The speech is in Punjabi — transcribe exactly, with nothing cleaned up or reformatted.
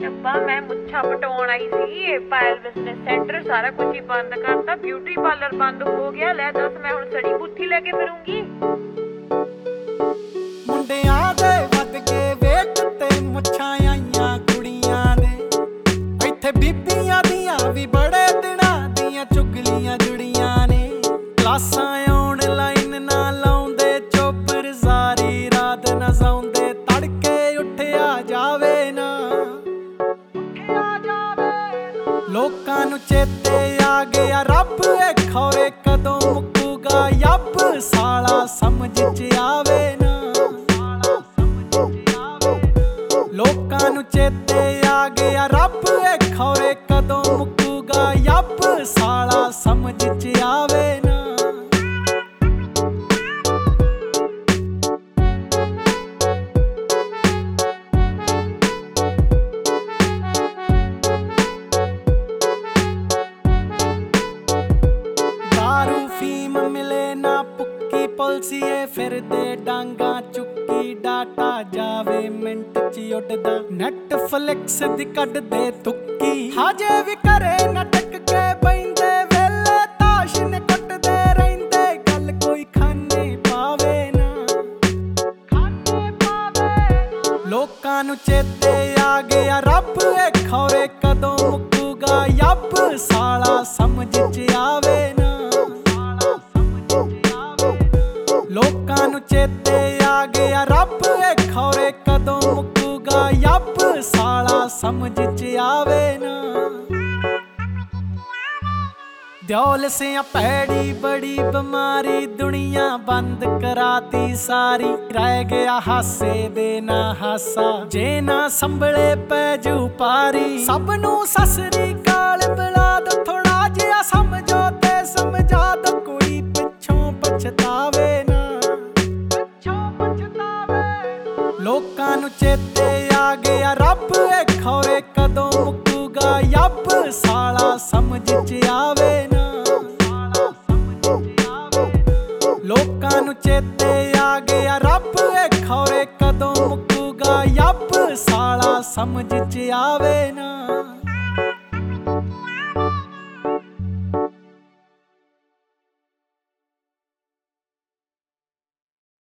ਅੱਬਾ ਮੈਂ ਮੁੱਛਾਂ ਪਟਾਉਣ ਆਈ ਸੀ। ਪਾਇਲ ਬਿਜ਼ਨਸ ਸੈਂਟਰ ਸਾਰਾ ਕੁਝ ਹੀ ਬੰਦ ਕਰਤਾ, ਬਿਊਟੀ ਪਾਰਲਰ ਬੰਦ ਹੋ ਗਿਆ। ਲੈ ਦੱਸ ਮੈਂ ਹੁਣ ਸੜੀ ਬੁੱਥੀ ਲੈ ਕੇ ਫਿਰੂੰਗੀ। ਮੁੰਡਿਆਂ ਦੇ ਵੱਧ ਕੇ ਵੇਟ ਤੇ ਮੁੱਛਾਂ ਆਈਆਂ ਕੁੜੀਆਂ ਦੇ, ਇੱਥੇ ਬੀਬੀਆਂ ਦੀਆਂ ਵੀ ਬੜੇ ਦਿਨਾਂ ਦੀਆਂ ਚੁਗਲੀਆਂ ਜੁੜੀਆਂ ਨੇ। ਕਲਾਸਾਂ ਆਨਲਾਈਨ ਨਾ ਲਾਉਂਦੇ, ਚੋਪਰ ਸਾਰੀ ਰਾਤ ਨਾ ਸੌਂਦੇ, ਤੜਕੇ ਉੱਠਿਆ ਜਾਵੇ ਨਾ ਲੋਕਾਂ ਨੂੰ ਚੇਤੇ ਆ ਗਿਆ ਰੱਬ, ਇਹ ਖੌਰੇ ਕਦੋਂ ਮੁੱਕੂਗਾ ਯੱਬ, ਸਾਲਾ ਸਮਝ ਚ ਆਵੇ ਨਾ। ਲੋਕਾਂ ਨੂੰ ਚੇਤੇ ਆ ਗਿਆ ਰੱਬ, ਇਹ ਖੌਰੇ ਕਦੋਂ ਮੁੱਕੂਗਾ ਯੱਬ, ਸਾਲਾ ਸਮਝ ਚ ਆਵੇ ਨਾ। ਦਾਰੂ ਫੀਮ ਮਿਲੇ ਨਾ ਪੁੱਕੀ ਪੁਲਸੀਏ ਫਿਰਦੇ ਡਾਂਗਾ ਚੁੱਕੀ, ਡਾਟਾ ਜਾਵੇ ਮਿੰਟ ਚ ਉੱਡਦਾ, ਨੈਟਫਲਿਕਸ ਦੀ ਕੱਢਦੇ ਤੁੱਕੀ। ਹਜੇ ਵੀ ਘਰੇ ਨਾ ਟਿਕ ਕੇ ਬੈਂਦੇ ਵੇਲੇ, ਤਾਸ਼ ਨੇ ਕੁੱਟਦੇ ਰਹਿੰਦੇ, ਗੱਲ ਕੋਈ ਖਾਨੇ ਪਾਵੇ ਨਾ ਖਾਨੇ ਪਾਵੇ। ਲੋਕਾਂ ਨੂੰ ਚੇਤੇ ਆ ਗਿਆ ਰੱਬ, ਇਹ ਖੌਰੇ ਕਦੋਂ ਮੁੱਕੂਗਾ ਯੱਬ, ਸਾਲਾ ਸਮਝ ਚ ਆਵੇ ਨਾ। ਲੋਕਾਂ ਨੂੰ ਚੇਤੇ ਆ ਗਿਆ ਰੱਬ, ਇਹ ਖੌਰੇ ਕਦੋਂ ਮੁੱਕੂਗਾ ਯੱਬ, ਸਾਲਾ ਸਮਝ ਚ ਆਵੇ ਨਾ। ਦਿਓਲ ਸਿਆਂ ਭੈੜੀ ਬੜੀ ਬਿਮਾਰੀ, ਦੁਨੀਆ ਬੰਦ ਕਰਾਤੀ ਸਾਰੀ, ਰਹਿ ਗਿਆ ਹਾਸੇ ਦੇ ਨਾ ਹਾਸਾ, ਜੇ ਨਾ ਸੰਭਲੇ ਪੈ ਜੂ ਪਾਰੀ। ਸਭ ਨੂੰ ਸਤਿ ਸ੍ਰੀ ਅਕਾਲ ਬੁਲਾ ਦੋ, ਥੋੜਾ ਜਿਹਾ ਸਮਝੋ ਤੇ ਸਮਝਾ ਦੋ, ਕੋਈ ਪਿੱਛੋਂ ਪਛਤਾਵੇ ਨਾ ਪਿੱਛੋਂ ਪਛਤਾਵੇ। ਲੋਕਾਂ ਨੂੰ ਚੇਤੇ ਆ ਗਿਆ ਰੱਬ, ਇਹ ਖੌਰੇ ਕਦੋਂ ਮੁੱਕੂਗਾ ਯੱਬ, ਸਾਲਾ ਸਮਝ ਚ ਆਵੇ ਨਾ। ਲੋਕਾਂ ਨੂੰ ਚੇਤੇ ਆ ਗਿਆ ਰੱਬ, ਇਹ ਖੌਰੇ ਕਦੋਂ ਮੁੱਕੂਗਾ ਯੱਬ, ਸਾਲਾ ਸਮਝ ਚ ਆਵੇ ਨਾ।